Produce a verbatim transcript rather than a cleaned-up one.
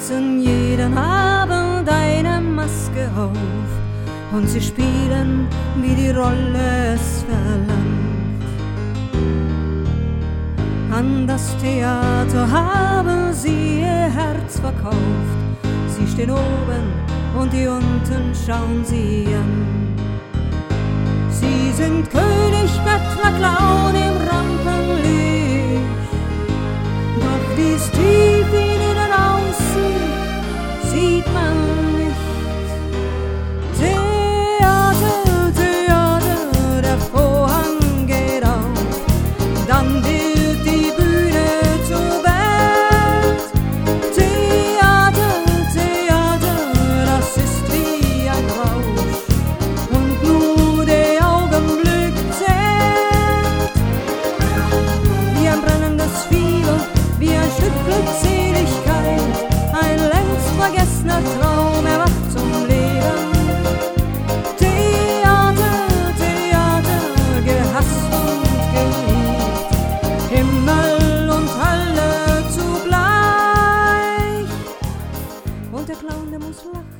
setzen jeden Abend eine Maske auf und sie spielen, wie die Rolle es verlangt. An das Theater haben sie ihr Herz verkauft. Sie stehen oben und die unten schauen sie an. Sie sind König, Bettler, Clown im Rampenlicht. Doch wie's tief in ihnen aussieht, sieht man nicht. Theater, Theater, der Vorhang geht auf, dann wird die Bühne zur Welt. Theater, Theater, das ist wie ein Rausch und nur der Augenblick zählt. Wie ein brennendes Fieber, wie ein Stück Glückseligkeit, ein längst vergessener Traum erwacht zum Leben. Theater, Theater, gehasst und geliebt, Himmel und Hölle zugleich. Und der Clown, der muss lachen.